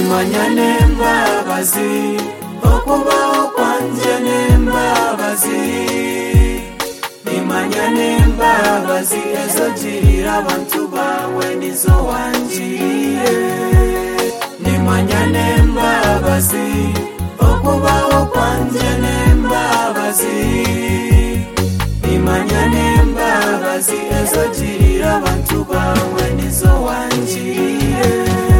nimanya n'embabazi okubaho kwanje n'embabazi nimanya n'embabazi ezogirira abantu bawe nizo wangiriye nimanya n'embabazi okubaho kwanje n'embabazi nimanya n'embabazi ezogirira abantu bawe nizo wangiriye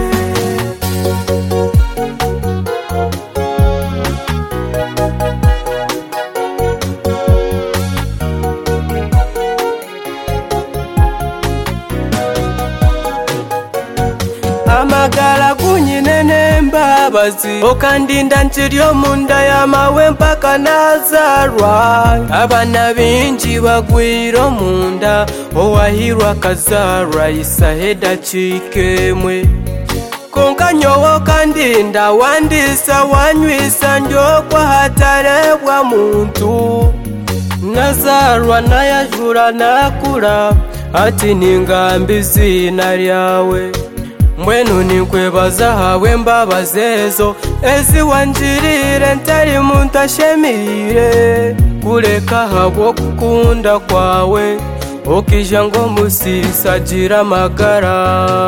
amagara gunyine n'embabazi okandinda nchiryo munda ya mawe mpaka nazarwa abana binji bagwiro munda owahirwa kazarwa isaheda chikemwe konka nyowo kandinda wandisa wanywisa njokwa hatarebwa muntu nazarwa nayajura nakura ati ningambi zina lyawe mbwenu nikwebaza hawe embabazi ezo eziwanjirire ntari muntu ashemire kureka habwo kukunda kwawe okija ngo musisagira amagara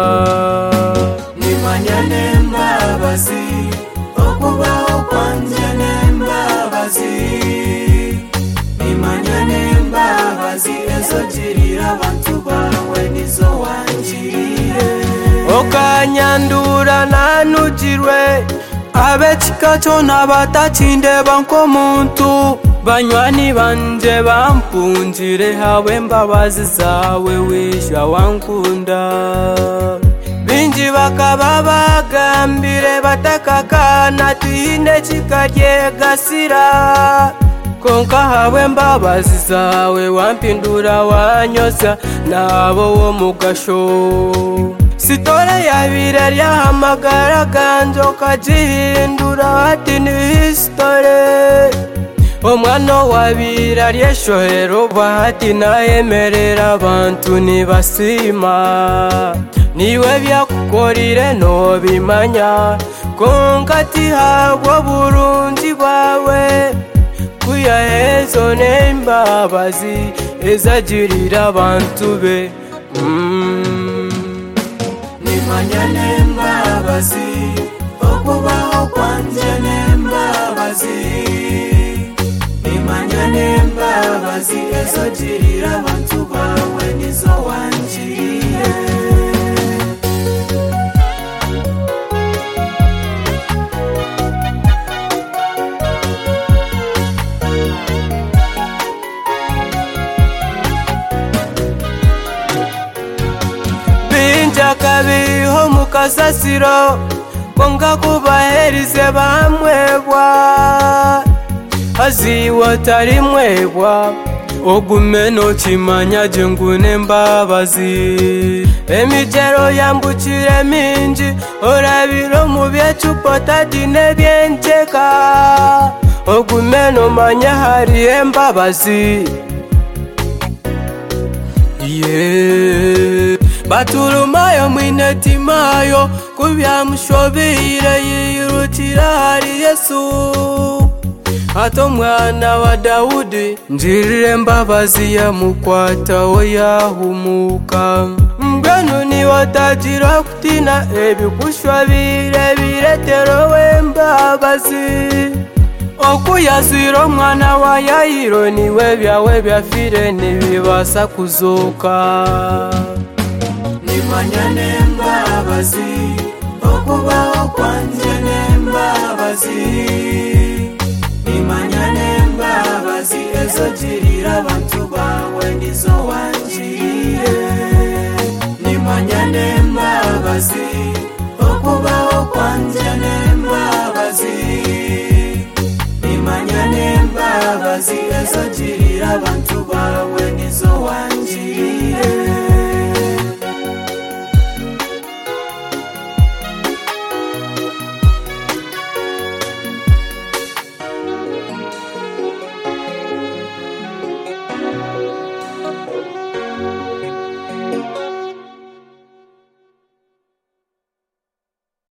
nimanya n'embabazi okubaho kwanje n'embabazi nimanya n'embabazi ezogirira abantu bawe nizo wangiriye okanyandura nanugirwe abekika kyona batakindeba nk'omuntu banywani banje bampungire hawe embabazi zawe wisha wankunda binji bakaba bagambire batakakana tiine kikaryegasira konka hawe embabazi zawe wampindura wanyoza nabo w'omugasho sitore yabire lyahamagara ganje okagihindura hati ni hisitore omwana wabira lyeshohero bahati nayemerera abantu nibasima niwe byakukorire nobimanya konka tihabwa burungi bwawe kuyahezo n'embabazi ezagirira abantu be nimanya n'embabazi okubaho kwanje n'embabazi nimanya n'embabazi ezogirira abantu bawe nizo wangiriye kabiho mukasasiro konga kubaherize bamwebwa aziwa tari mwebwa ogume nokimanya je ngune embabazi emijero yambukire minji orabiro mu byecupa tadine byencheka ogume nomanya hari embabazi batulumayo mwinetimayo kubyamushobire yirutira hari Yesu ato mwana wa Daudi njirire embabazi yamukwataho yahumuka mbwenu niwatagira kutina ebikushobire biretero w'embabazi okuyazwira omwana wa Yayiro niwe byawe byafire nibibasa kuzuka nimanya n'embabazi okubaho